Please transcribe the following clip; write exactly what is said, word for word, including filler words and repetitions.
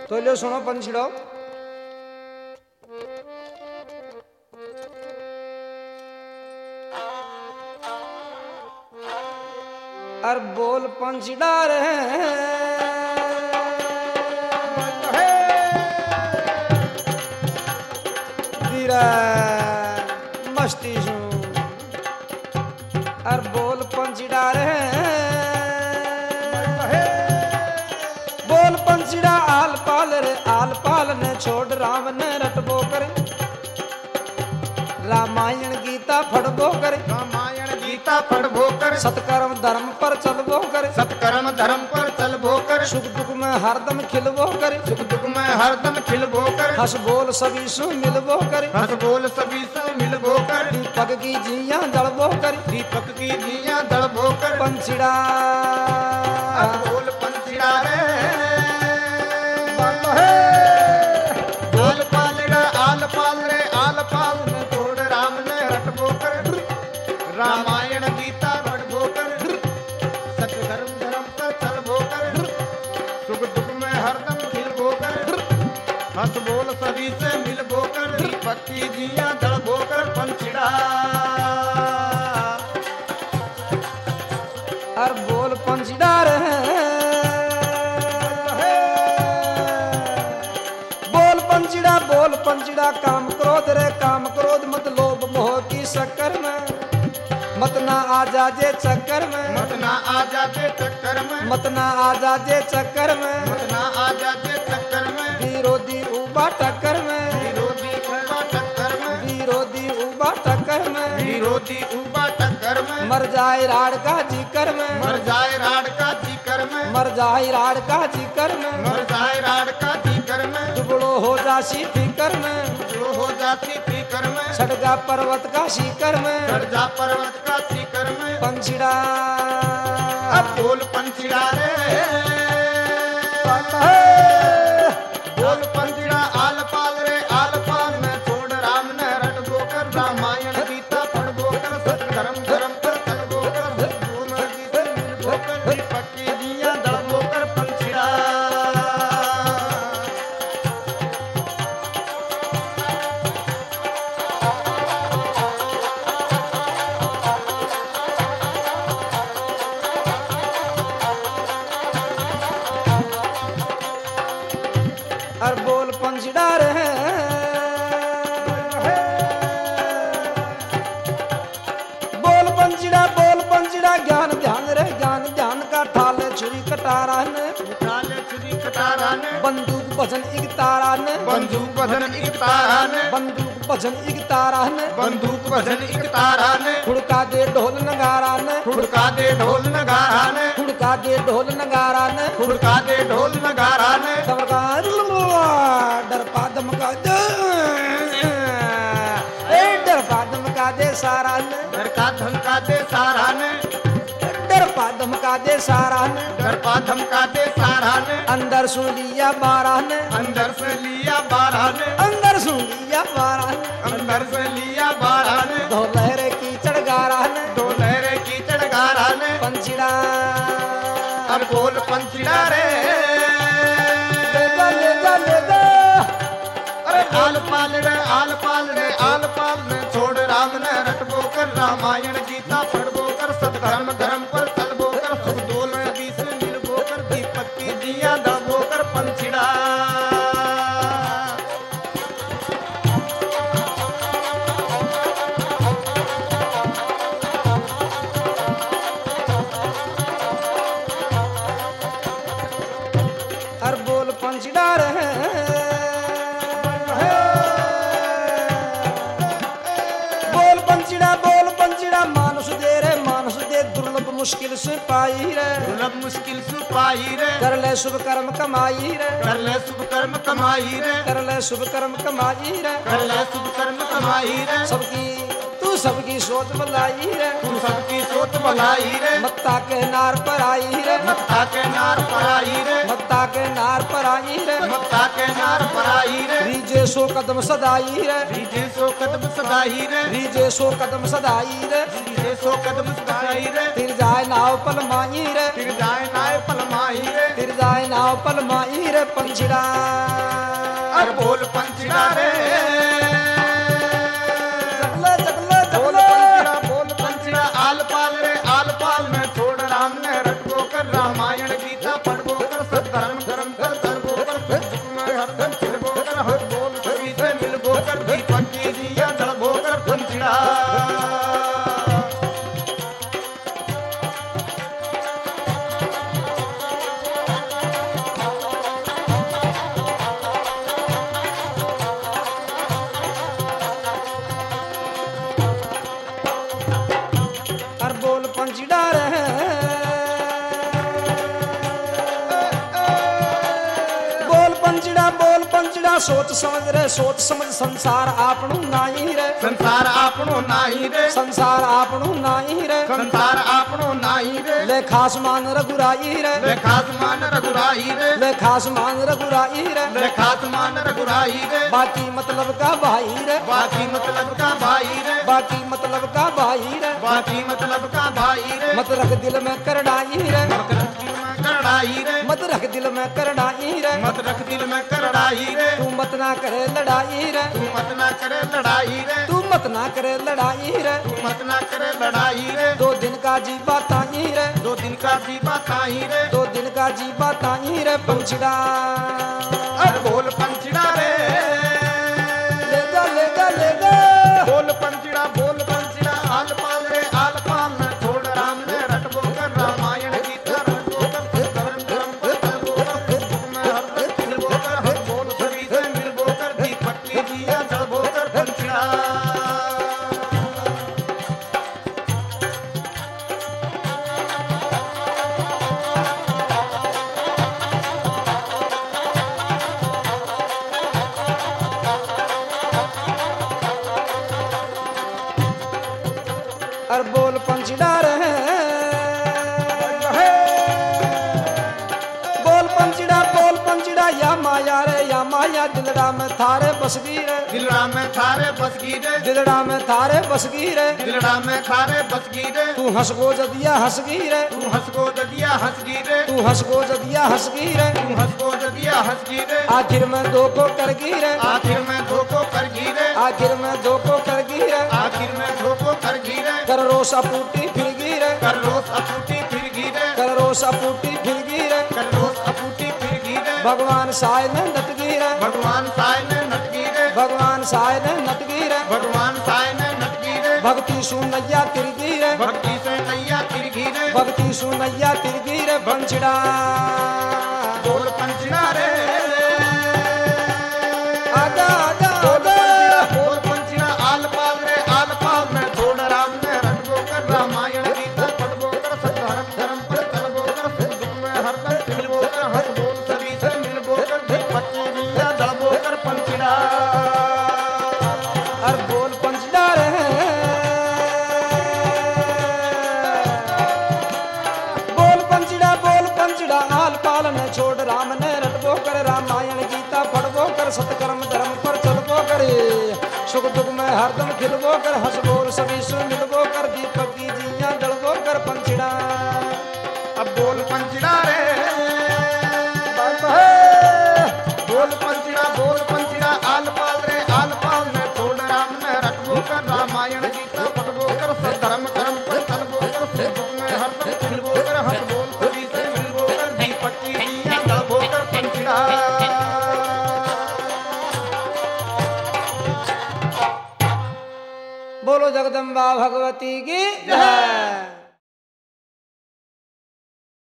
तो लो सुनो पंछड़ो। अर बोल पंछड़ा रे धीरा मस्ती सु। अर बोल पंछड़ा रे बोल पंछड़ा आल पाल रे आल पाल ने छोड़ राम ने रटबो करे। रामायण गीता फड़बो करे। रामायण गीता पढ़बो कर। सत्कर्म धर्म पर चलबो करे। सत्कर्म धर्म पर चलबो कर। सुख दुख में हरदम खिलबो करे। सुख दुख में हरदम खिलबो कर। हंस बोल सभी सु मिलबो करे। हंस बोल सभी से मिलबो कर। दीपक की जिया जलबो करे। दीपक की दिया दड़बो कर। पंछड़ा बोल पंछड़ा रे आल पाल रे आल पाल रे आल पाल ने छोड़ राम ने रटबो कर। रामायण गीता पढ़बो कर। सत्कर्म धर्म पर चलबो कर। सुख दुख में हरदम खिलबो कर। हंस बोल सभी से मिलबो कर। दीपक की दिया दड़बो कर पंछड़ा। और बोल पंछड़ा रे बोल पंछड़ा बोल पंछड़ा काम क्रोध रे काम क्रोध मत लोभ मोह की शक्कर में। मत ना आ जा जे चक्कर में। मत ना आ जाते चक्कर में। मत ना आ जा जे चक्कर में। मत ना आ जाते चक्कर में। विरोधी उबा टक्कर में। विरोधी उबा टक्कर में। विरोधी उबा टक्कर में। विरोधी उबा टक्कर में। मर जाए राड का जिकर में। मर जाए राड का जीकर में। मर जाए राड का जिकर में। मर जाए राड का जीकर में। दुबड़ो हो जासी फिकर में। जो हो जाती फिकर में। सड़गा पर्वत का शिकर में। चढ़ जा पर्वत का शिकर में। पंछड़ा अब बोल पंछड़ा रे बोल पंछड़ा आल पाल रे आल पाल में छोड़ राम ने रटबो कर। रामायण गीता पढ़बो कर। सत्कर्म धर्म पर चलबो कर। बोल नदी से मिलबो कर। दीपक की दिया दड़बो कर पंछड़ा। और बोल पंछड़ा रे बोल पंछड़ा बोल पंछड़ा ज्ञान ध्यान रे ज्ञान ध्यान का ठाल छुरी कटारा ने। उठाले छुरी कटारा ने। बंदूक भजन इक तारा ने। बंदूक भजन एक तारा ने। बंदूक भजन इक तारा ने। बंदूक भजन एक तारा ने। खुड़का दे ढोल नगारा ने। खुड़का दे ढोल नगारा ने। खुड़का दे ढोल नगारा ने। खुड़का दे ढोल नगारा ने। धमका डरपा धमका दे ए डरपा धमका दे सारा ने। घर का धमका दे सारा ने। डरपा धमका दे सारा ने। घर पा धमका दे सारा ने। अंदर सुन लिया बारह ने। अंदर से लिया बारह ने। अंदर सुन लिया बारह ने। अंदर से लिया बारह ने। दो लहरे की चढ़गारा ने। दो लहरे की चढ़गारा ने। पंछड़ा अब बोल पंछड़ा रे ले जा ले जा ले जा। अरे आल पाल रे आल पाल रे आल पाल ने छोड़ राम ने रटबो कर। रामायण गीता पढ़बो कर। सत्कर्म धर्म पर चलबो कर। सुख दोल नदी से मिलबो कर। दीपक की दिया दबो कर पंछड़ा। और बोल पंछड़ा रे बोल पंछड़ा बोल पंछड़ा मानुष दे रे मानुष दे दुर्लभ मुश्किल से पाई रे। दुर्लभ मुश्किल से पाई रे। कर ले शुभ कर्म कमाई रे। कर ले शुभ कर्म कमाई रे। कर ले शुभ कर्म कमाई रे। कर ले शुभ कर्म कमाई रे। सबकी तू सबकी सोच भलाई रे। तू सबकी सोच भलाई रे। मत्ता के नार पर आई रे। मत्ता के नार पर आई रे। मत्ता के नार पर आई रे। मत्ता के नार पर आई रे। रीजे सो कदम सदाई रे। रीजे सो कदम सदाई रे। रीजे सो कदम सदाई रे। रीजे सो कदम सदाई रे। तिर जाए नाव पल माई रे। फिर जाए नाय पलमाई रे। तिर जाए नाव पल माई रे। रे पंछड़ा अरे बोल पंछड़ा रे जगले जगले बोल जगले पंछड़ा बोल पंछड़ा आल पाल रे आल पाल में छोड़ राम ने रटबो कर रामायण गीता पढ़बो कर सत्कर्म कर्म कर करबो कर सुख में हरदम खिलबो कर हर बोल सभी से मिलबो कर दीपक की दिया जलबो कर पंछड़ा अरे बोल पंछड़ा रे बोल पंछड़ा बोल पंछड़ा सोच समझ रे सोच समझ संसार आपणो नाही रे संसार आपणो नाही रे संसार आपणो नाही रे संसार आपणो नाही रे ले खास मान रघुराई रे ले खास मान रघुराई रे ले खास मान रघुराई रे ले खास मान रघुराई रे बाकी मतलब का भाई रे बाकी मतलब का भाई रे बाकी मतलब का भाई रे बाकी मतलब का भाई रे मत रख दिल में करड़ाई रे मत रख दिल में करड़ाई रे मत रख दिल में करड़ाई रे मत रख दिल में करड़ाई रे तू मत ना करे लड़ाई रे तू मत ना करे लड़ाई रे तू मत ना करे लड़ाई रे तू मत ना करे लड़ाई रे दो दिन का जी बताई रे दो दिन का जी बताई रे दो दिन का जी बताई रे पंछड़ा अरे बोल पंछड़ा रे ले जा ले जा ले जा बोल पंछड़ा बोल पंछड़ा आल पाल रे आल पाल में छोड़ राम ने रटबो कर रामायण गीता रटबो कर कर्म कर्म कर करबो कर सुख में हरदम खिलबो कर हर बोल सभी से मिलबो कर दीपक की दिया जलबो कर पंछड़ा अरे बोल पंछड़ा रे बोल पंछड़ा बोल पंछड़ा या माया रे या माया दिलड़ा में थारे बसगी रे दिलड़ा में थारे बसगी रे दिलड़ा में थारे बसगी रे दिलड़ा में थारे बसगी रे तू हंसगो जदिया हंसगी रे तू हंसगो ददिया हंसगी रे तू हंसगो जदिया हंसगी रे तू हंसगो ददिया हंसगी रे आखिर में दो को करगी रे आखिर में धोखो करगी रे आखिर में दो को करगी रे आखिर में धोखो करगी रे कर रोसा पूटी फिरगी रे कर रोज अपूटी फिरगी रे कर रोसा पूटी फिरगी रे कर रोज अपूटी फिरगी रे भगवान साय ने नटगी रे भगवान साय ने नटगी रे भगवान साय ने नटगी रे भगवान साय ने नटगी रे भक्ति सुनैया तिरगी रे भक्ति से नैया फिरगी रे भक्ति सुनैया तिरगी रे पंछड़ा बोल पंछड़ा रे आजा आजा बोल आजा पंछड़ा बोल पंछड़ा आल पाल रे आल पाल में छोड़ राम ने रटबो कर रामायण गीता पढ़बो कर सत्कर्म धर्म पर चलबो कर सुख दुख में हरदम खिलबो कर हर बोल सभी से मिलबो कर दीपक की दिया जलबो कर पंछड़ा अरे बोल पंछड़ा रे बोल पंछड़ा बोल पंछड़ा आल पाल ने छोड़ राम ने रटबो कर रामायण गीता पढ़बो कर सत्कर्म धर्म पर चलबो करे सुख दुख में हरदम खिलबो कर हंस बोल सभी से मिलबो कर दीपक की जिया जलबो कर पंछड़ा अब बोल पंछड़ा रे बोल पंछड़ा बोल पंछड़ा आल पाल रे आल पाल में छोड़ राम ने रटबो कर रामायण गीता पढ़बो कर सत्कर्म कर्म पर चलबो कर सुख दुख में हरदम खिलबो कर हंस बोल सभी से मिलबो कर दीपक की दिया जलबो कर पंछड़ा बोलो जगदम्बा भगवती की जय।